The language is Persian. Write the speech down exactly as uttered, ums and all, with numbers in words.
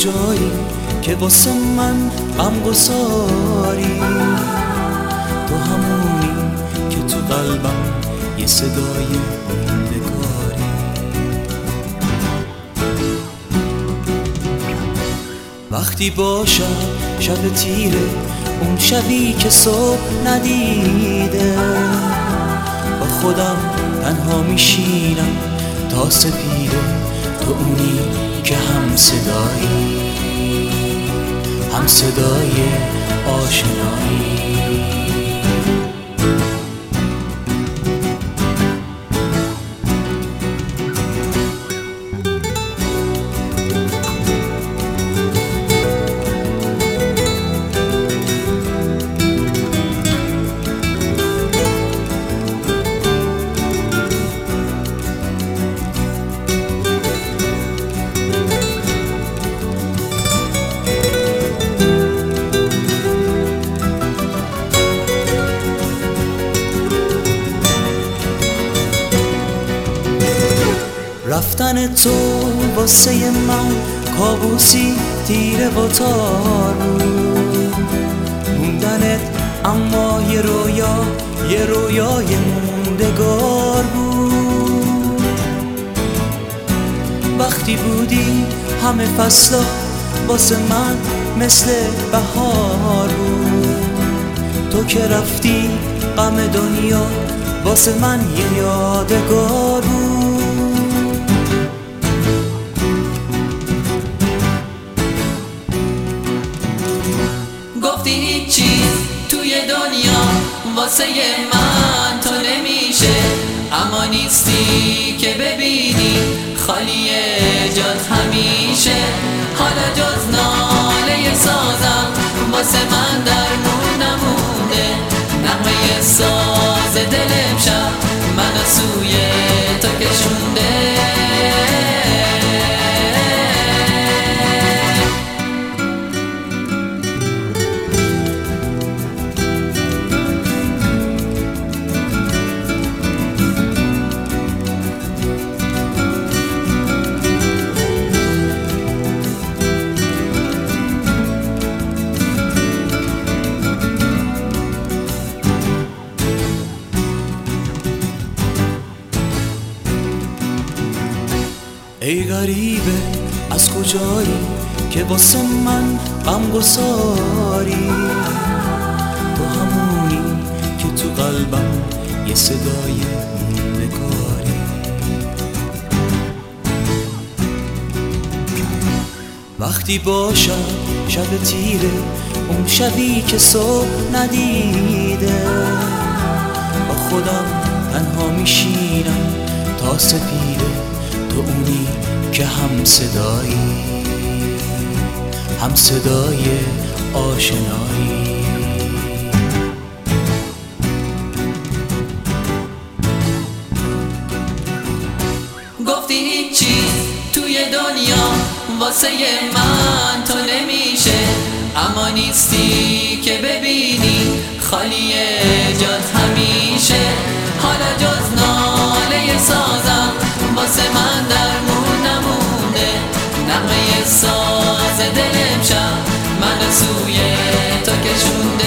کجایی که واسه من غمگساری؟ تو همونی که تو قلبم یه صدای موندگاری. وقتی باشم شب تیره، اون شبی که صبح ندیده، با خودم تنها میشینم تا سپیده. تو اونی که هم صدایی، هم صدای آشنایی. رفتن تو واسه من کابوسی تیره و تار بود، موندنت اما یه رویا، یه رویای موندگار بود. وقتی بودی همه فصلا واسه من مثل بهار بود، تو که رفتی غم دنیا واسه من یه یادگار بود. گفتی هیچ چیز توی دنیا واسه من تو نمیشه، اما نیستی که ببینی خالیه جات همیشه. حالا جز ناله سازم واسه من درمون نمونده، نغمه ساز دل امشب منو سوی تو کشونده. ای غریبه از کجایی که واسه من غمگساری؟ تو همونی که تو قلبم یه صدای موندگاری. وقتی باشم شب تیره، اون شبی که صبح ندیده، با خودم تنها میشینم تا سپیده. تو اونی که هم صدایی، هم صدای آشنایی. گفتی هیچ چیز توی دنیا واسه من تو نمیشه، اما نیستی که ببینی خالیه جات همیشه. حالا جز ناله سازم واسه من درمون نمونده، نغمه ساز دل امشب منو سوی تو کشونده.